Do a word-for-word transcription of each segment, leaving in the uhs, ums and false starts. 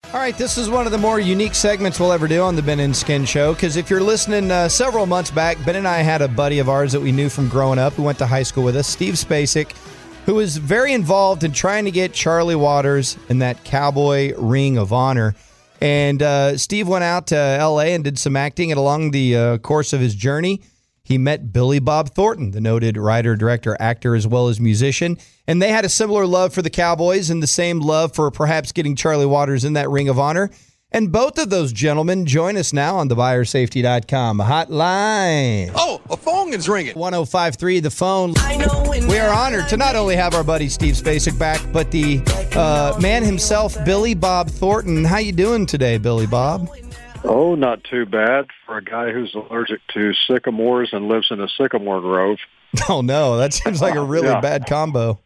All right, this is one of the more unique segments we'll ever do on the Ben and Skin Show, because if you're listening uh, several months back, Ben and I had a buddy of ours that we knew from growing up who went to high school with us, Steve Spacek, who was very involved in trying to get Charlie Waters in that Cowboy Ring of Honor. And uh, Steve went out to L A and did some acting, and along the uh, course of his journey, he met Billy Bob Thornton, the noted writer, director, actor, as well as musician. And they had a similar love for the Cowboys and the same love for perhaps getting Charlie Waters in that Ring of Honor. And both of those gentlemen join us now on the buyer safety dot com hotline. Oh, a phone is ringing. one oh five three, the phone. We are honored to not only have our buddy Steve Spacek back, but the uh, man himself, Billy Bob Thornton. How you doing today, Billy Bob? Oh, not too bad for a guy who's allergic to sycamores and lives in a sycamore grove. Oh, no, that seems like a really Yeah. bad combo.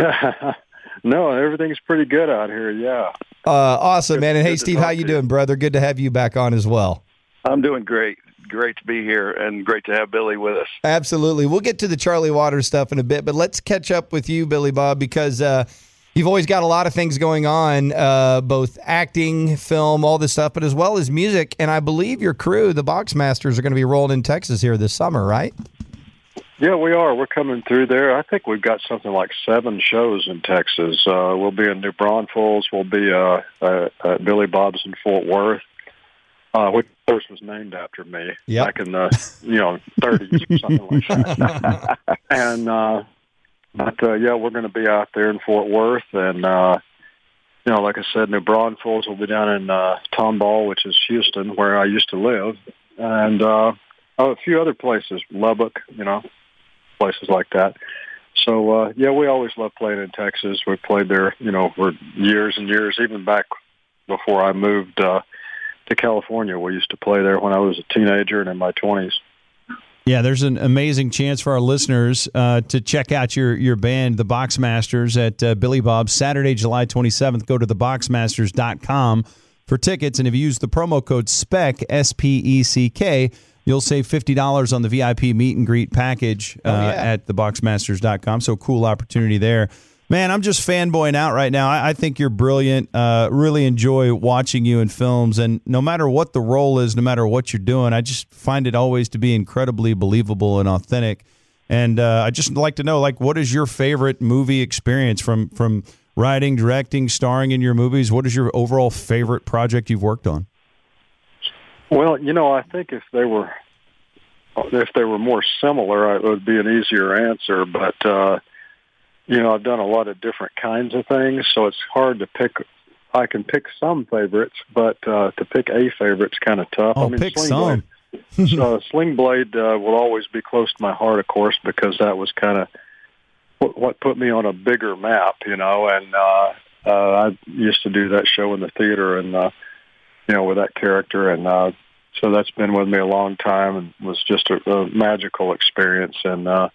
No, everything's pretty good out here, yeah. Uh, awesome, Good- man. And hey, good to Steve, talk how you to you. doing, brother? Good to have you back on as well. I'm doing great. Great to be here and great to have Billy with us. Absolutely. We'll get to the Charlie Waters stuff in a bit, but let's catch up with you, Billy Bob, because uh, you've always got a lot of things going on, uh, both acting, film, all this stuff, but as well as music. And I believe your crew, the Boxmasters, are going to be rolling in Texas here this summer, right? Yeah, we are. We're coming through there. I think we've got something like seven shows in Texas. Uh, we'll be in New Braunfels. We'll be uh, uh, at Billy Bob's in Fort Worth, uh, which of course was named after me Yep. back in the you know thirties or something like that. and uh, but uh, yeah, we're going to be out there in Fort Worth, and uh, you know, like I said, New Braunfels. We'll be down in uh, Tomball, which is Houston, where I used to live, and uh, oh, a few other places, Lubbock, you know. Places like that. So, uh, yeah, we always love playing in Texas. We played there, you know, for years and years, even back before I moved uh, to California. We used to play there when I was a teenager and in my twenties. Yeah, there's an amazing chance for our listeners uh, to check out your, your band, the Boxmasters, at uh, Billy Bob's Saturday, July twenty-seventh. Go to the boxmasters dot com for tickets, and if you use the promo code SPECK, S P E C K, you'll save fifty dollars on the V I P meet and greet package uh, Oh, yeah. at the boxmasters dot com. So cool opportunity there. Man, I'm just fanboying out right now. I, I think you're brilliant. Uh, really enjoy watching you in films. And no matter what the role is, no matter what you're doing, I just find it always to be incredibly believable and authentic. And uh, I just like to know, like, what is your favorite movie experience from, from writing, directing, starring in your movies? What is your overall favorite project you've worked on? Well, you know, I think if they were if they were more similar, it would be an easier answer. But uh, you know, I've done a lot of different kinds of things, so it's hard to pick. I can pick some favorites, but uh, to pick a favorite's kind of tough. Oh, I mean, pick Sling some. Blade, uh, Sling Blade uh, will always be close to my heart, of course, because that was kind of what, what put me on a bigger map, you know. And uh, uh, I used to do that show in the theater, and uh, you know, with that character, and uh, so that's been with me a long time, and was just a, a magical experience. And uh,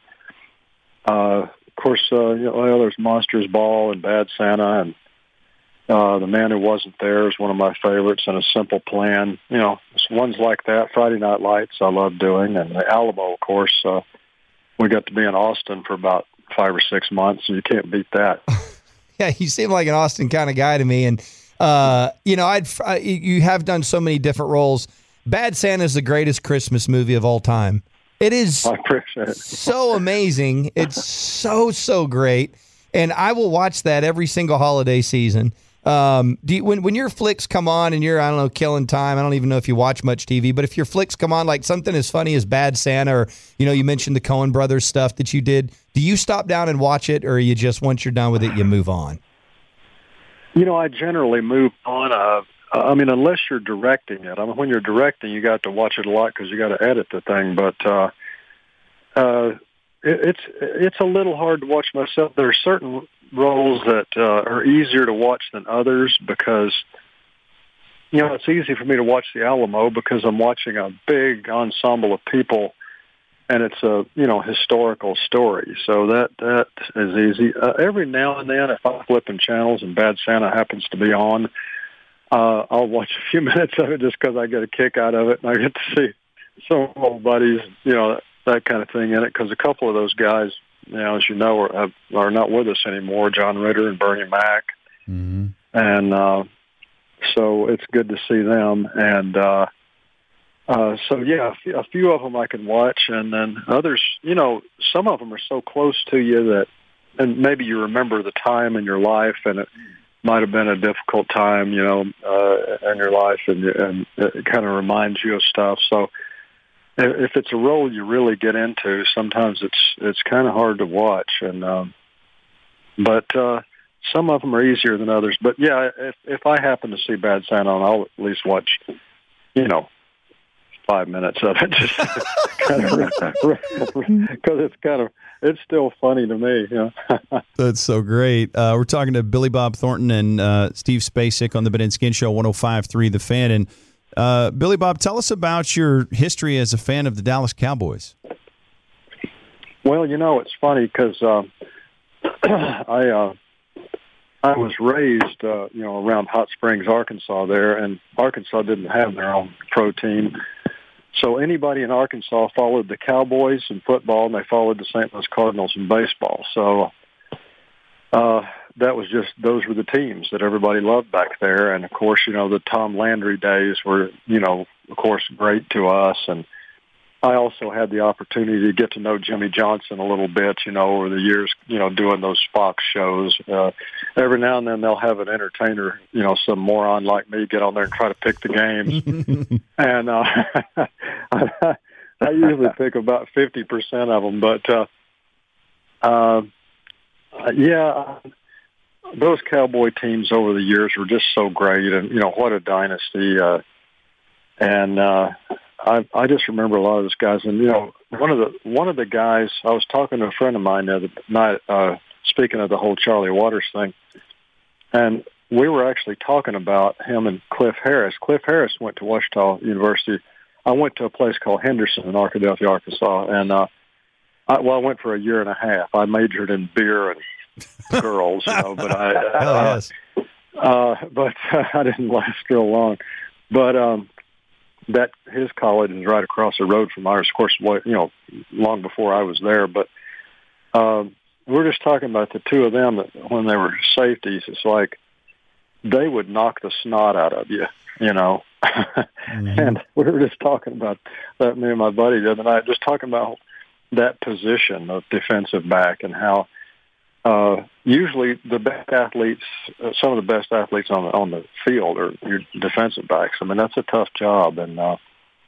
uh, of course, uh, you know, well, there's Monsters Ball and Bad Santa, and uh, The Man Who Wasn't There is one of my favorites, and A Simple Plan. You know, it's ones like that. Friday Night Lights I love doing, and The Alamo, of course. Uh, we got to be in Austin for about five or six months, and you can't beat that. Yeah, you seem like an Austin kind of guy to me. And, uh, you know, I'd I, you have done so many different roles. Bad Santa is the greatest Christmas movie of all time. It is I appreciate it. so amazing. It's so, so great. And I will watch that every single holiday season. Um, do you, when, when your flicks come on and you're, I don't know, killing time, I don't even know if you watch much T V, but if your flicks come on, like something as funny as Bad Santa, or, you know, you mentioned the Coen Brothers stuff that you did, do you stop down and watch it, or you just, once you're done with it, you move on? You know, I generally move on. Uh, I mean, unless you're directing it. I mean, when you're directing, you got to watch it a lot because you got to edit the thing. But uh, uh, it, it's it's a little hard to watch myself. There are certain roles that uh, are easier to watch than others because, you know, it's easy for me to watch The Alamo because I'm watching a big ensemble of people, and it's a, you know, historical story. So that that is easy. Uh, every now and then, if I'm flipping channels and Bad Santa happens to be on, uh, I'll watch a few minutes of it just because I get a kick out of it, and I get to see some of my old buddies, you know, that kind of thing in it. Because a couple of those guys, you know, as you know, are, are not with us anymore. John Ritter and Bernie Mac, Mm-hmm. and uh, so it's good to see them. And uh, uh, so, yeah, a few, a few of them I can watch, and then others, you know, some of them are so close to you that, and maybe you remember the time in your life, and it might have been a difficult time, you know, uh, in your life, and, and it kind of reminds you of stuff. So if it's a role you really get into, sometimes it's it's kind of hard to watch, and um, but uh, some of them are easier than others. But yeah, if if I happen to see Bad Santa on, I'll at least watch, you know, five minutes of it, just kind of because it's kind of it's still funny to me. You know? That's so great. Uh, we're talking to Billy Bob Thornton and uh, Steve Spacek on the Ben and Skin Show, one oh five point three The Fan. And uh, Billy Bob, tell us about your history as a fan of the Dallas Cowboys. Well, you know, it's funny because uh, I uh, I was raised, uh, you know, around Hot Springs, Arkansas there, and Arkansas didn't have their own pro team. So anybody in Arkansas followed the Cowboys in football, and they followed the Saint Louis Cardinals in baseball. So uh, that was just, those were the teams that everybody loved back there. And, of course, you know, the Tom Landry days were, you know, of course, great to us. And I also had the opportunity to get to know Jimmy Johnson a little bit, you know, over the years, you know, doing those Fox shows. Uh, every now and then they'll have an entertainer, you know, some moron like me get on there and try to pick the games. and uh, I, I usually pick about fifty percent of them. But, uh, uh, yeah, those Cowboy teams over the years were just so great. And, you know, what a dynasty. Uh, and, uh, I, I just remember a lot of those guys, and you know, one of the one of the guys. I was talking to a friend of mine the other night, uh, speaking of the whole Charlie Waters thing, and we were actually talking about him and Cliff Harris. Cliff Harris went to Ouachita University. I went to a place called Henderson in Arkadelphia, Arkansas, and uh, I, well, I went for a year and a half. I majored in beer and girls, you know, but I, oh, yes. uh, but uh, I didn't last real long, but. um That his college is right across the road from ours, of course, you know, long before I was there. But uh, we're just talking about the two of them that when they were safeties. It's like they would knock the snot out of you, you know. Mm-hmm. And we were just talking about that, me and my buddy the other night, just talking about that position of defensive back and how uh, usually the best athletes, uh, some of the best athletes on the, on the field are your defensive backs. I mean, that's a tough job. And, uh,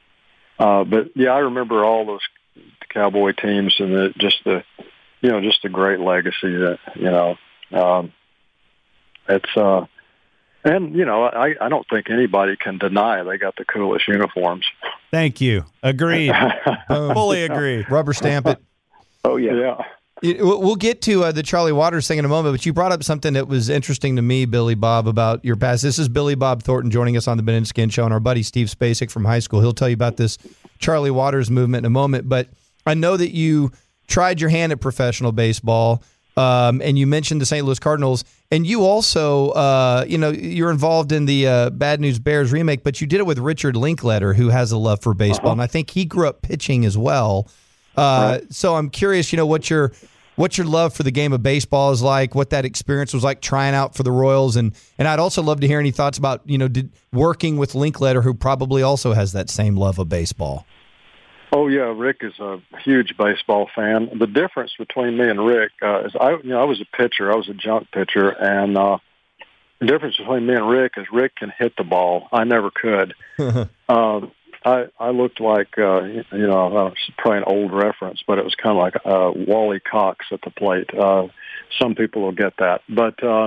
uh, but yeah, I remember all those Cowboy teams and the, just the, you know, just the great legacy that, you know, um, it's, uh, and, you know, I, I don't think anybody can deny they got the coolest uniforms. Thank you. Agreed. Fully agree. Rubber stamp it. Oh, yeah. Yeah. We'll get to uh, the Charlie Waters thing in a moment, but you brought up something that was interesting to me, Billy Bob, about your past. This is Billy Bob Thornton joining us on the Ben and Skin Show, and our buddy Steve Spacek from high school. He'll tell you about this Charlie Waters movement in a moment, but I know that you tried your hand at professional baseball, um, and you mentioned the Saint Louis Cardinals, and you also, uh, you know, you're involved in the uh, Bad News Bears remake, but you did it with Richard Linklater, who has a love for baseball, uh-huh. and I think he grew up pitching as well. Uh, right. So I'm curious, you know, what your what your love for the game of baseball is like, what that experience was like trying out for the Royals, and and I'd also love to hear any thoughts about, you know, did, working with Linklater, who probably also has that same love of baseball. Oh yeah, Rick is a huge baseball fan. The difference between me and Rick uh, is, I you know I was a pitcher, I was a junk pitcher, and uh, the difference between me and Rick is Rick can hit the ball. I never could. um, I, I looked like, uh, you know, uh, probably an old reference, but it was kind of like uh, Wally Cox at the plate. Uh, some people will get that. But uh,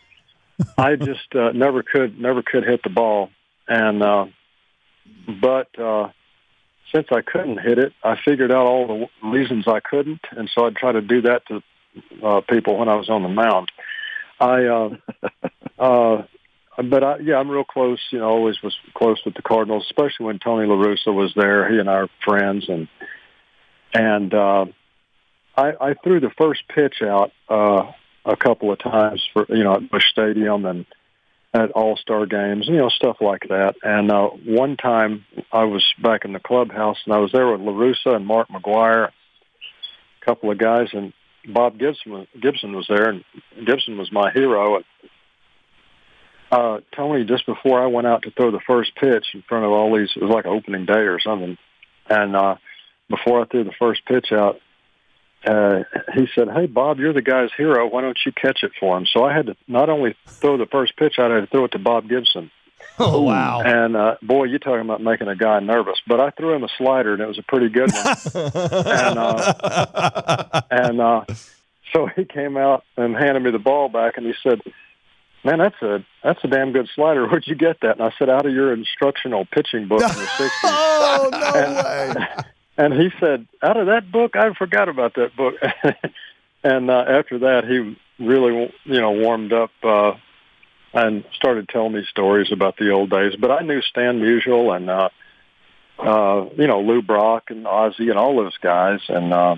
I just uh, never could never could hit the ball. And uh, But uh, since I couldn't hit it, I figured out all the reasons I couldn't, and so I'd try to do that to uh, people when I was on the mound. I... Uh, uh, But, I, yeah, I'm real close, you know, always was close with the Cardinals, especially when Tony La Russa was there. He and I are friends. And and uh, I, I threw the first pitch out uh, a couple of times, for you know, at Busch Stadium and at All-Star games, you know, stuff like that. And uh, one time I was back in the clubhouse, and I was there with La Russa and Mark McGuire, a couple of guys, and Bob Gibson, Gibson was there, and Gibson was my hero. And uh, Tony, just before I went out to throw the first pitch in front of all these, it was like opening day or something, and uh, before I threw the first pitch out, uh, he said, "Hey, Bob, you're the guy's hero. Why don't you catch it for him?" So I had to not only throw the first pitch out, I had to throw it to Bob Gibson. Oh, wow. And, uh, boy, you're talking about making a guy nervous. But I threw him a slider, and it was a pretty good one. and uh, and uh, so he came out and handed me the ball back, and he said, "Man, that's a that's a damn good slider. Where'd you get that?" And I said, "Out of your instructional pitching book in the sixties. Oh, no and, way. And he said, "Out of that book? I forgot about that book." And uh, after that, he really, you know, warmed up uh, and started telling me stories about the old days. But I knew Stan Musial and, uh, uh, you know, Lou Brock and Ozzie and all those guys. And uh,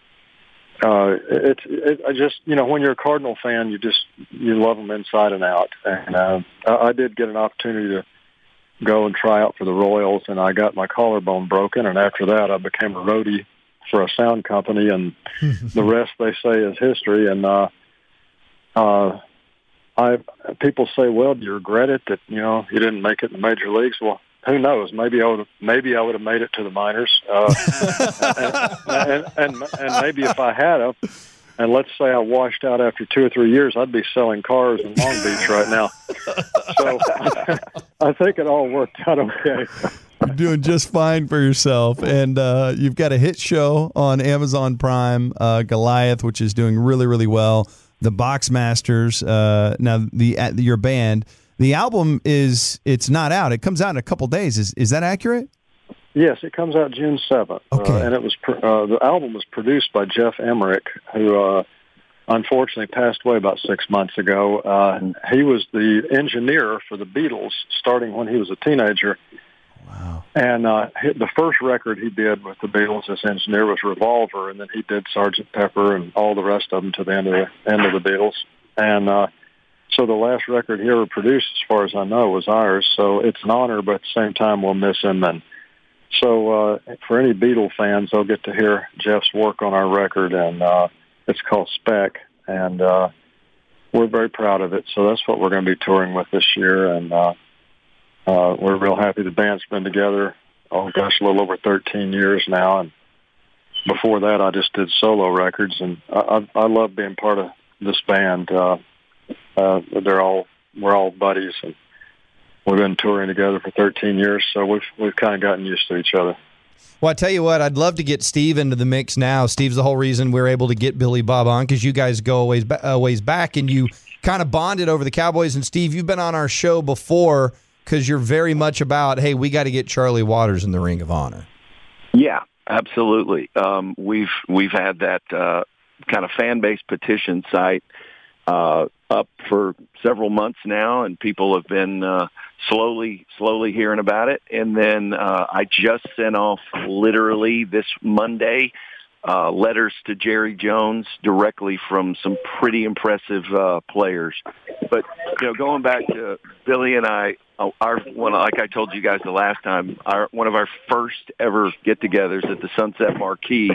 uh, it's, it, I just, you know, when you're a Cardinal fan, you just, you love them inside and out. And uh, I did get an opportunity to go and try out for the Royals, and I got my collarbone broken. And after that, I became a roadie for a sound company, and the rest, they say, is history. And uh, uh, I people say, "Well, do you regret it that you know you didn't make it in the major leagues?" Well, who knows? Maybe I would. Maybe I would have made it to the minors, uh, and, and, and and maybe if I had have, and let's say I washed out after two or three years, I'd be selling cars in Long Beach right now. So I think it all worked out okay. You're doing just fine for yourself, and uh, you've got a hit show on Amazon Prime, uh, Goliath, which is doing really, really well. The Boxmasters, uh, now the uh, your band, the album is it's not out. It comes out in a couple days. Is is that accurate? Yes, it comes out June seventh, okay. uh, and it was uh, the album was produced by Jeff Emmerich, who uh, unfortunately passed away about six months ago. Uh, he was the engineer for the Beatles, starting when he was a teenager. Wow! And uh, the first record he did with the Beatles as engineer was Revolver, and then he did Sergeant Pepper and all the rest of them to the end of the end of the Beatles. And uh, so the last record he ever produced, as far as I know, was ours. So it's an honor, but at the same time, we'll miss him. And so uh, for any Beatle fans, they'll get to hear Jeff's work on our record, and uh, it's called Spec, and uh, we're very proud of it. So that's what we're going to be touring with this year, and uh, uh, we're real happy the band's been together, oh gosh, a little over thirteen years now, and before that I just did solo records, and I, I, I love being part of this band. Uh, uh, they're all, we're all buddies, and we've been touring together for thirteen years, so we've we've kind of gotten used to each other. Well, I tell you what, I'd love to get Steve into the mix now. Steve's the whole reason we're able to get Billy Bob on, because you guys go a ways, a ways back, and you kind of bonded over the Cowboys. And, Steve, you've been on our show before because you're very much about, hey, we got to get Charlie Waters in the Ring of Honor. Yeah, absolutely. Um, we've we've had that uh, kind of fan-based petition site uh, up for several months now, and people have been uh, slowly, slowly hearing about it. And then uh, I just sent off literally this Monday uh, letters to Jerry Jones directly from some pretty impressive uh, players. But you know, going back to Billy and I, our one, like I told you guys the last time, our one of our first ever get-togethers at the Sunset Marquee,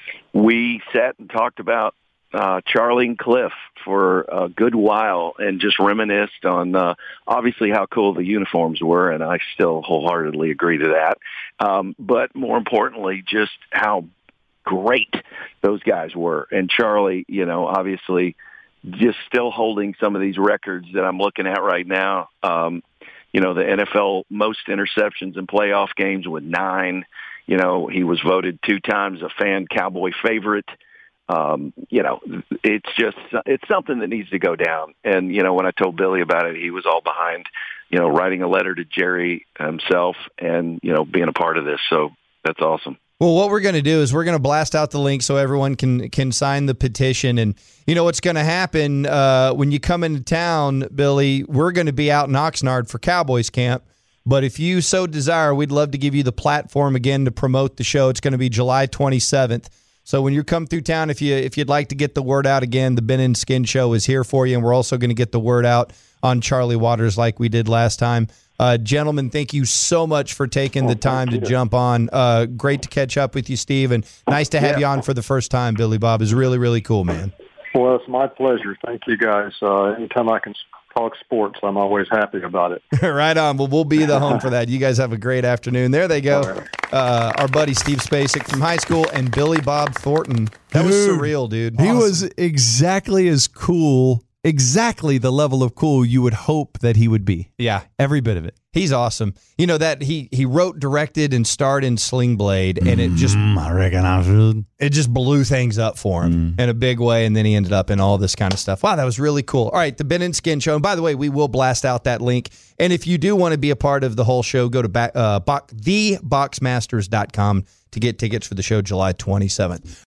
we sat and talked about Uh, Charlie and Cliff for a good while and just reminisced on uh, obviously how cool the uniforms were, and I still wholeheartedly agree to that. Um, but more importantly, just how great those guys were. And Charlie, you know, obviously just still holding some of these records that I'm looking at right now. Um, you know, the N F L most interceptions in playoff games with nine. You know, he was voted two times a fan Cowboy favorite. Um, you know, it's just, it's something that needs to go down. And, you know, when I told Billy about it, he was all behind, you know, writing a letter to Jerry himself and, you know, being a part of this. So that's awesome. Well, what we're going to do is we're going to blast out the link so everyone can can sign the petition. And you know what's going to happen uh, when you come into town, Billy, we're going to be out in Oxnard for Cowboys camp. But if you so desire, we'd love to give you the platform again to promote the show. It's going to be July twenty-seventh. So when you come through town, if you if you'd like to get the word out again, the Ben and Skin Show is here for you, and we're also going to get the word out on Charlie Waters like we did last time. Uh, gentlemen, thank you so much for taking the time to jump on. Uh, great to catch up with you, Steve, and nice to have yeah. you on for the first time, Billy Bob. It's really, really cool, man. Well, it's my pleasure. Thank you, guys. Uh, anytime I can talk sports, I'm always happy about it. Right on. Well, we'll be the home for that. You guys have a great afternoon. There they go. Uh, our buddy Steve Spacek from high school and Billy Bob Thornton. That was Dude, surreal, dude. He Awesome. was exactly as cool, exactly the level of cool you would hope that he would be. Yeah. Every bit of it. He's awesome. You know that he he wrote, directed, and starred in Sling Blade, and it just Mm, I reckon I should. it just blew things up for him Mm. in a big way, and then he ended up in all this kind of stuff. Wow, that was really cool. All right, the Ben and Skin Show. And by the way, we will blast out that link. And if you do want to be a part of the whole show, go to back, uh, the box masters dot com to get tickets for the show July twenty-seventh.